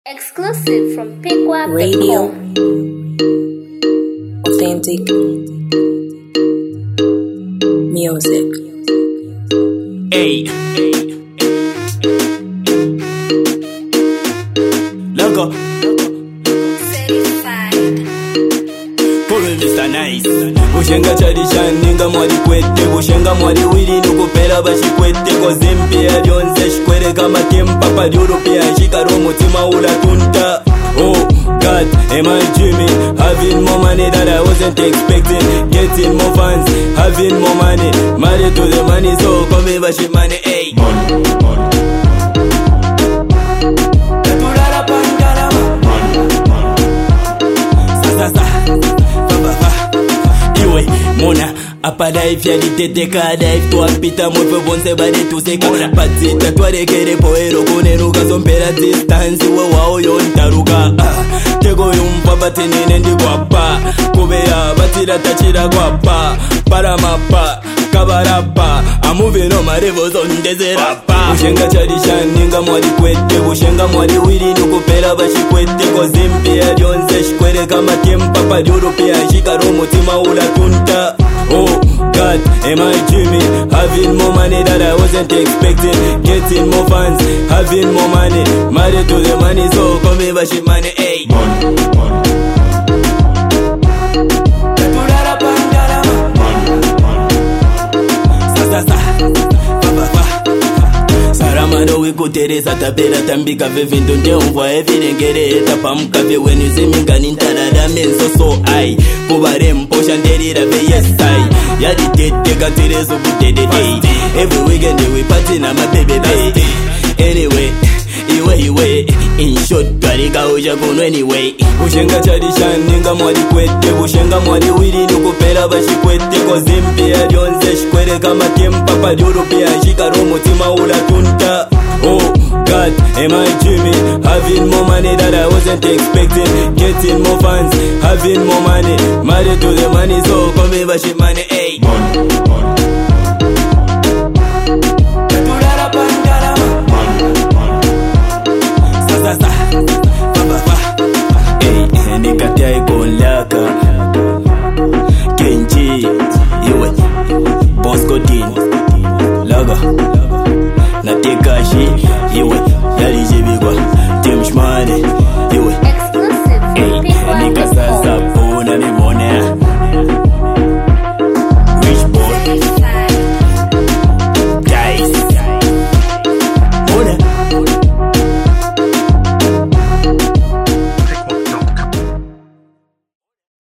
Exclusive from PickWap Radio. Authentic music. Hey. Logo. Certified. Polo Mr. Nice. Bushenga tradition ninga mwari kwete. Bushenga mwari wiri nukupera bashikwete. Kozimpi ya byonze shikwere kama kempapa Europea shikaro mutima ulatunta. Oh God, am I dreaming? Having more money that I wasn't expecting. Getting more fans, having more money. Married to the money, so come here, shit money, hey. Mona apa life ya liteteka life to apita mwepe bonse bade tuseka pati tatware kere poero kunenuka sompera distance we wao yontaruka tego yumpa batinene ndi kwapa kubea batira tachira kwapa para mapa kabarapa I'm moving on my levels on desert bushenga tradition ninga mwari kwete bushenga mwari wiri nukupera bashikwete kozimpi ya dyonze shikwere kama kempapa Europea shikaro mutima ulatunta. Oh God, am I dreaming? Having more money that I wasn't expecting. Getting more fans, having more money. Married to the money, so come here, shit money, hey. Saramano wikutereza tapera tambika vevindo ndeumva evirengere etapamuka veweni zemingani ntarara menso so ai kubare mposha nderira ve yes ai yaditete terezo kutede every weekend we party na my baby baby anyway iwe in short twarika uja kuno anyway bushenga tradition ninga mwari kwete bushenga mwari wiri nukupera bashikwete kozimpi ya dyonze shikwere kama kempapa Europea shikaro mutima ulatunta. Oh God, am I dreaming? Having more money that I wasn't expecting. Getting more fans, having more money. Married to the money, so come here, shit money, hey. Hey, nikatia ikolaka Kenji, iwe Bosco Dean Laga Natekashi, iwe Yalijibigwa Tim Schmade